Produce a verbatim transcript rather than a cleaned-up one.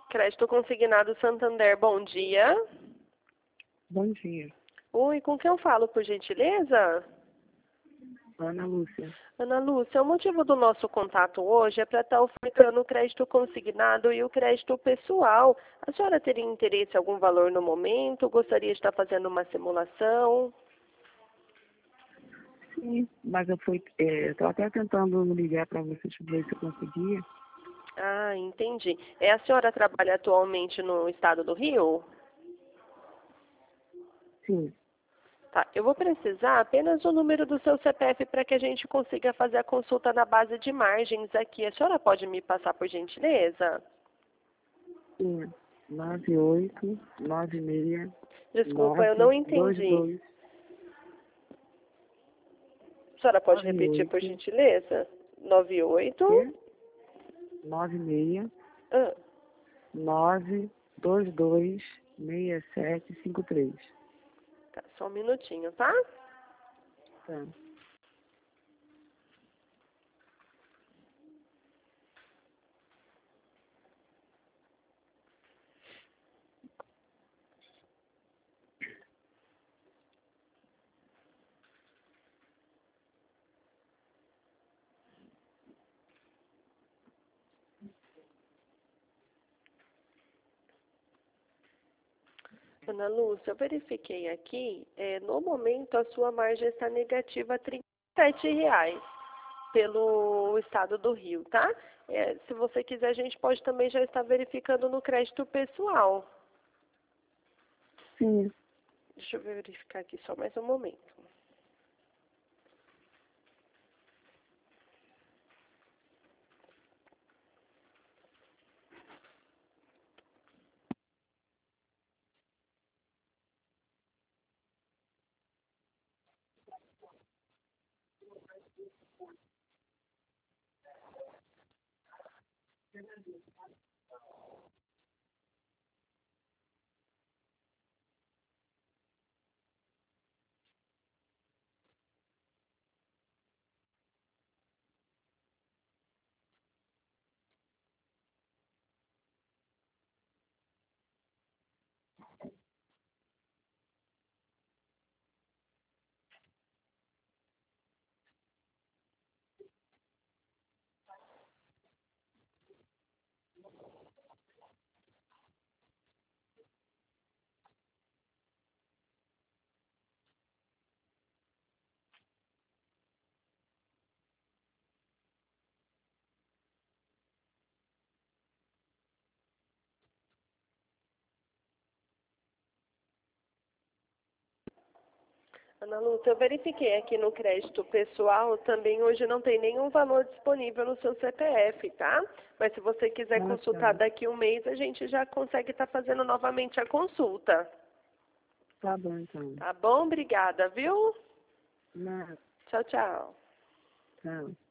Crédito Consignado Santander, bom dia. Bom dia, Oi, com quem eu falo, por gentileza? Ana Lúcia. Ana Lúcia, o motivo do nosso contato hoje é para estar ofertando o crédito consignado e o crédito pessoal. A senhora teria interesse em algum valor no momento? Gostaria de estar fazendo uma simulação? Sim, mas eu fui, é, estou até tentando ligar para vocês para ver se eu conseguia. Ah, entendi. É, a senhora trabalha atualmente no estado do Rio? Sim, Tá, eu vou precisar apenas o número do seu C P F para que a gente consiga fazer a consulta na base de margens aqui. A senhora pode me passar por gentileza? sim. nove oito nove seis Desculpa, eu não nove dois entendi. dois A senhora pode nove repetir, por oito gentileza? Nove oito. quê? nove seis Ah, nove dois dois seis sete cinco três. tá, só um minutinho, tá? Tá. Ana Lúcia, eu verifiquei aqui, é, no momento a sua margem está negativa a trinta e sete reais pelo estado do Rio, tá? É, se você quiser, a gente pode também já estar verificando no crédito pessoal. Sim, Deixa eu verificar aqui só mais um momento. Ana Lúcia, eu verifiquei aqui no crédito pessoal, também hoje não tem nenhum valor disponível no seu C P F, tá? Mas se você quiser ah, consultar tá. daqui um mês, a gente já consegue estar fazendo novamente a consulta. Tá bom então. Tá bom? Obrigada, viu? Não, Tchau, tchau. tchau.